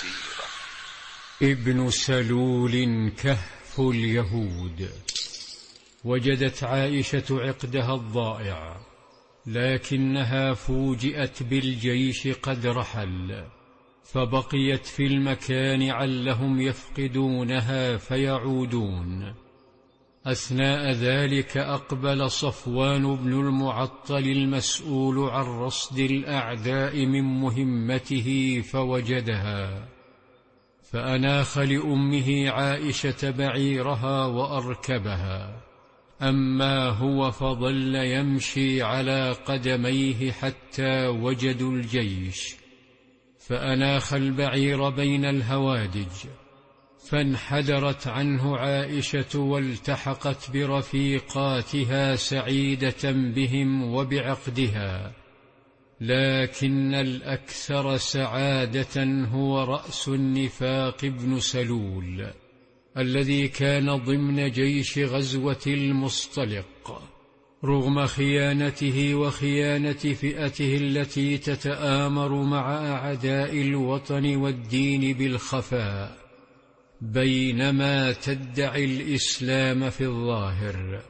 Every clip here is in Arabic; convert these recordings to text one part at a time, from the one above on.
السيرة. ابن سلول كهف اليهود. وجدت عائشة عقدها الضائع، لكنها فوجئت بالجيش قد رحل، فبقيت في المكان علهم يفقدونها فيعودون. أثناء ذلك أقبل صفوان بن المعطل المسؤول عن رصد الأعداء من مهمته فوجدها، فأناخ لأمه عائشة بعيرها وأركبها، أما هو فظل يمشي على قدميه حتى وجدوا الجيش، فأناخ البعير بين الهوادج، فانحدرت عنه عائشة والتحقت برفيقاتها سعيدة بهم وبعقدها. لكن الأكثر سعادة هو رأس النفاق ابن سلول الذي كان ضمن جيش غزوة المصطلق، رغم خيانته وخيانة فئته التي تتآمر مع أعداء الوطن والدين بالخفاء، بينما تدعي الإسلام في الظاهر.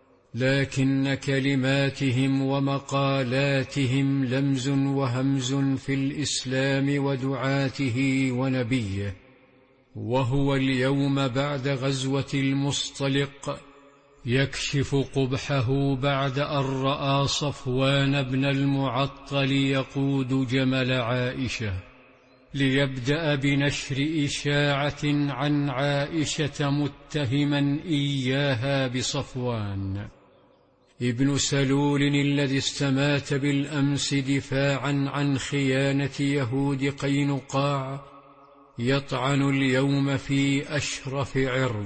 لكن كلماتهم ومقالاتهم لمز وهمز في الإسلام ودعاته ونبيه. وهو اليوم بعد غزوة المصطلق يكشف قبحه بعد أن رأى صفوان بن المعطل يقود جمل عائشة ليبدأ بنشر إشاعة عن عائشة متهما إياها بصفوان. ابن سلول الذي استمات بالأمس دفاعا عن خيانة يهود قينقاع يطعن اليوم في أشرف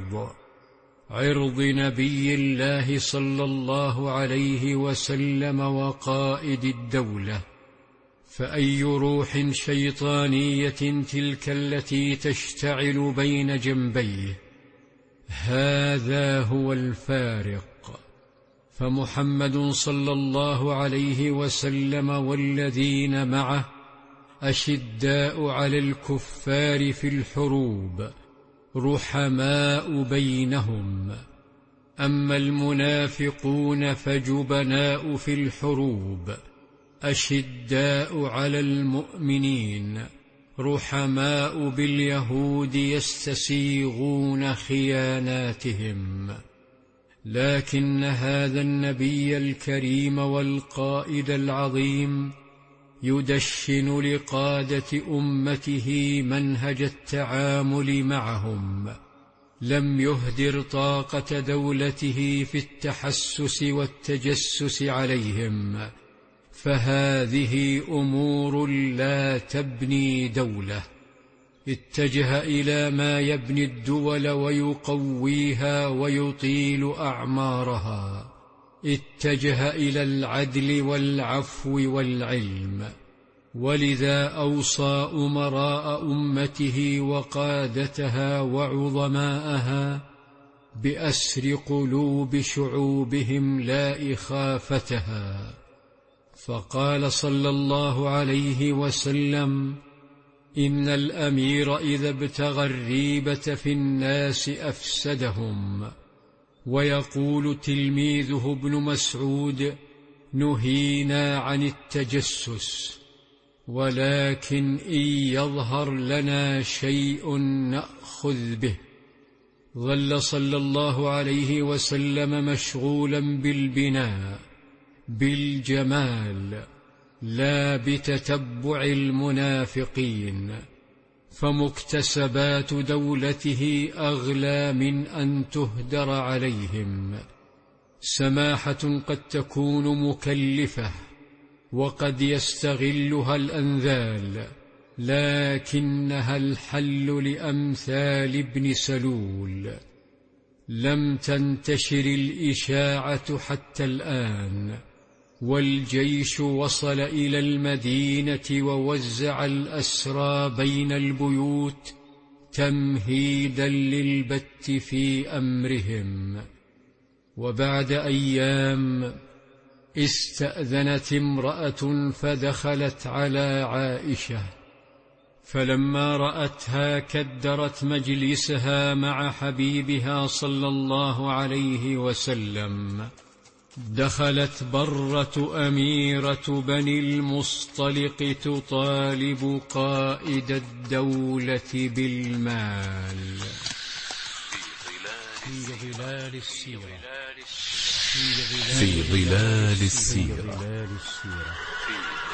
عرض نبي الله صلى الله عليه وسلم وقائد الدولة. فأي روح شيطانية تلك التي تشتعل بين جنبيه؟ هذا هو الفارق. فمحمد صلى الله عليه وسلم والذين معه أشداء على الكفار في الحروب رحماء بينهم، أما المنافقون فجبناء في الحروب أشداء على المؤمنين رحماء باليهود يستسيغون خياناتهم. لكن هذا النبي الكريم والقائد العظيم يدشن لقادة أمته منهج التعامل معهم، لم يهدر طاقة دولته في التحسس والتجسس عليهم، فهذه أمور لا تبني دولة. اتجه إلى ما يبني الدول ويقويها ويطيل أعمارها، اتجه إلى العدل والعفو والعلم. ولذا أوصى أمراء أمته وقادتها وعظماءها بأسر قلوب شعوبهم لا إخافتها، فقال صلى الله عليه وسلم: إن الأمير إذا ابتغى الريبة في الناس أفسدهم. ويقول تلميذه ابن مسعود: نهينا عن التجسس، ولكن إن يظهر لنا شيء نأخذ به. ظل صلى الله عليه وسلم مشغولا بالبناء، بالجمال، لا بتتبع المنافقين، فمكتسبات دولته أغلى من أن تهدر عليهم. سماحة قد تكون مكلفة وقد يستغلها الأنذال، لكنها الحل لأمثال ابن سلول. لم تنتشر الإشاعة حتى الآن، والجيش وصل إلى المدينة ووزع الأسرى بين البيوت تمهيدا للبت في أمرهم. وبعد أيام استأذنت امرأة فدخلت على عائشة، فلما رأتها كدرت مجلسها مع حبيبها صلى الله عليه وسلم. دخلت برة أميرة بني المصطلق تطالب قائد الدولة بالمال. في ظلال السيرة.